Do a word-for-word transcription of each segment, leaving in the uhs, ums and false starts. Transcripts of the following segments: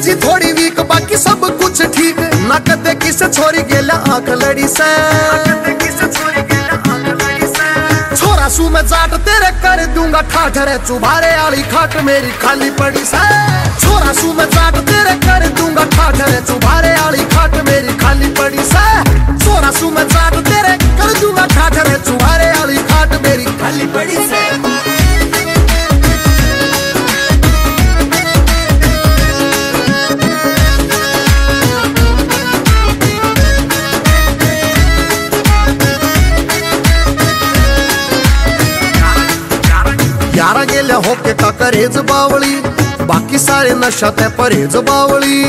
जी थोड़ी वीक बाकी सब कुछ ठीक ना कदे किसे छोरी गेला आंख लड़ी से छोरा सू मैं जाट तेरे कर दूंगा ठाठरे चुभारे आली खाट मेरी खाली पड़ी से छोरा सू मैं जाट तेरे कर दूंगा ठाठरे चुभारे आली खाट मेरी खाली पड़ी से छोरा सू मैं जाट तेरे कर दूंगा ठाठरे चुभारे आली खाट मेरी खाली पड़ी से यारा गेल्या होके का करेज बावळी बाकी सारे नशा ते परहेज बावळी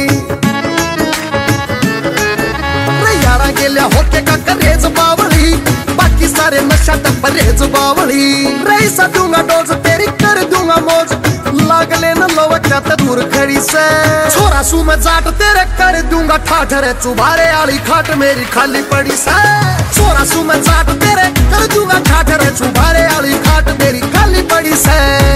रे यारा गेल्या होके का करेज बावळी बाकी सारे नशा ते परहेज बावळी रे सा दूंगा डोज तेरी कर दूंगा मौज लागले न लवक्या ते दूर खड़ी से छोरा सू मैं जाट तेरे कर दूंगा ठाठरे चुभारे आली खाट मेरी खाली पड़ी से छोरा सू मैं जाट तेरे कर दूंगा ठाठरे चुभारे आली खाट मेरी खाली पड़ी से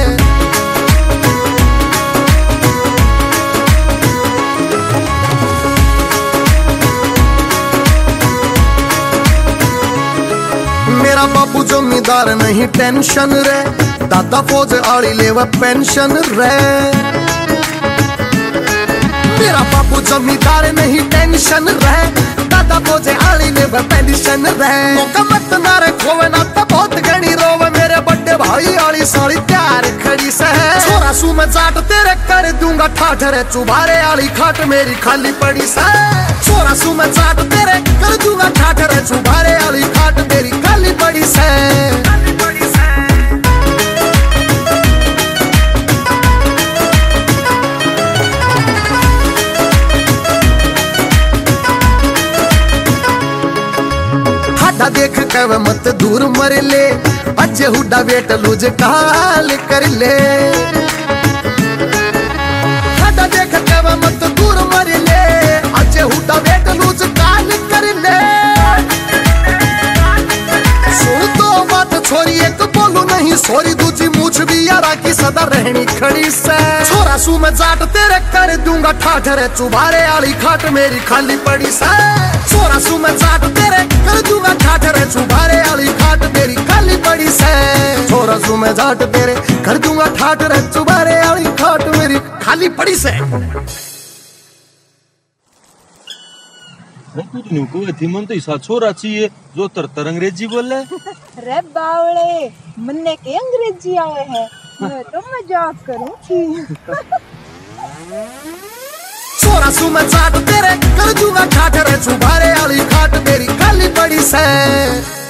मेरा बाबू जमींदार नहीं टेंशन रे दादा फौज आड़ी लेवा पेंशन रे मेरा बाबू जमींदार नहीं टेंशन रे दादा फौज आड़ी लेवा पेंशन रे मौका मत ना रे खोवे ना तो बहुत गणी रोवे मेरे बड़े भाई आड़ी साड़ी प्यार खड़ी से छोरा सू मैं जाट तेरे कर दूंगा ठाठरे चुभारे आली खाट मेरी खाली पड़ी से छोरा सू मैं जाट तेरे कर दूंगा ठाठरे चुभारे आली खाट मेरी खाली पड़ी से देख कव मत दूर मर ले अजे हुडा बेट लूज काल कर ले हटा देख कव मत दूर मर ले अजे हुडा बेट लूज काल कर ले सुन तो बात छोरी एक बोलू नहीं सोरी दूजी मूछ भी यारा की सदा रहनी खड़ी से छोरा सू मैं जाट तेरे कर दूंगा ठाठरे चुभारे आली खाट मेरी खाली पड़ी से छोरा सू मैं जाट तेरे कर दूंगा ठाठरे चुभारे आली खाट मेरी खाली पड़ी से छोरा सू मैं जाट तेरे कर दूंगा ठाठरे चुभारे आली खाट मेरी खाली पड़ी से तो ऐसा छोरा चाहिए जो तर तर अंग्रेजी बोले रे बावले मन्ने के अंग्रेजी आवे है मैं तो मजाक करूं थी छोरा सू मैं जाट तेरे कर दूंगा ठाठरे चुभारे आली खाट मेरी खाली पड़ी से।